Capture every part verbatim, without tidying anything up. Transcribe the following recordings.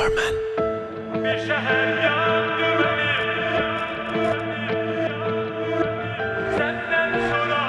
Superman. Bir şehir yandı benim, senden sonra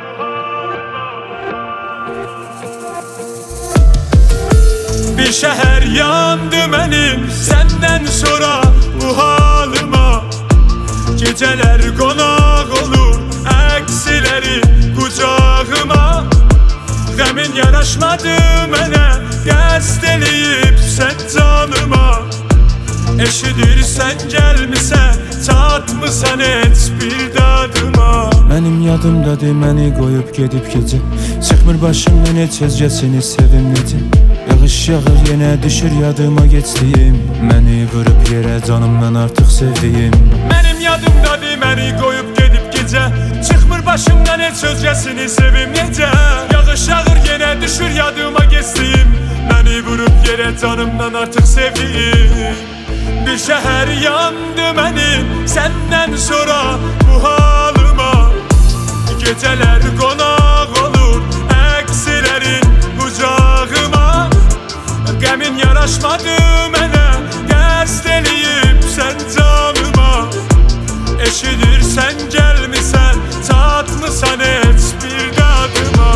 bir şehir yandı benim, senden sonra bu halıma. Geceler konak olur, eksileri kucağıma. Qəmin yaraşmadı mənə, qəsd eləyib sən canıma. Eşidirsən gəlmisən, çatmısan heç bir dadıma. Mənim yadımdadır məni qoyub gedib gecə, çıxmır başımdan heç özgəsini sevim necə. Yağış yağır yenə düşür yadıma geçdiyim, məni vurub yerə canımdan artıq sevdiyim. Mənim yadımdadır məni qoyub gedib gecə, çıxmır başımdan heç özgəsini sevim necə. Yağış yağır yenə düşür yadıma geçdiyim, məni vurub yerə canımdan artıq sevdiyim. Bir şəhər yandı mənim, səndən sonra bu halıma. Gecələr qonaq olur, əksilərin qucağıma. Qəmin yaraşmadı mənə, qəsd eləyib sən canıma. Eşidirsən gəlmisən, çatmısan heç bir dadıma.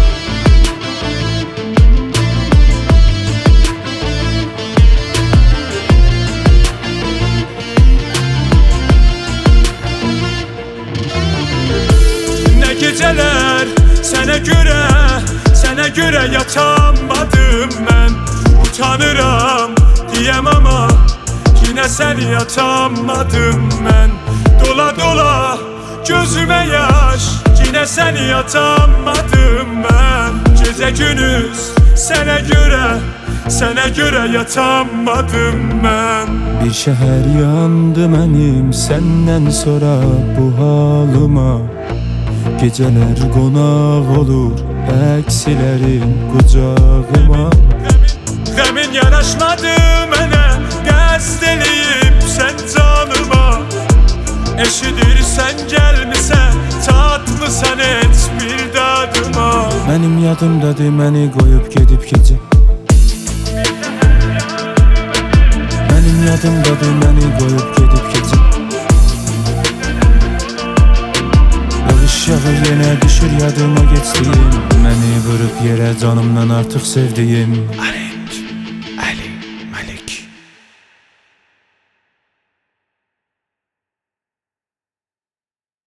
Geceler sənə görə, sənə görə yatamadım mən. Utanıram diyəm ama yine səni yatamadım mən. Dola dola gözüme yaş, yine səni yatamadım mən. Gecə gündüz sənə görə, sənə görə yatamadım mən. Bir şəhər yandı mənim, səndən sonra bu halıma. Geceler qonaq olur, əksilərin qucağıma. Qəmin yaraşmadı mənə, qəsd eləyib sən canıma. Eşidirsən gəlmisən, çatmısan heç bir dadıma. Mənim yadımdadır məni qoyub gedib gecə, mənim yadımdadır məni qoyub gedib gecə. Yağır yenə düşür yadıma geçdiyim, məni vurub yerə canımdan artıq sevdiyim.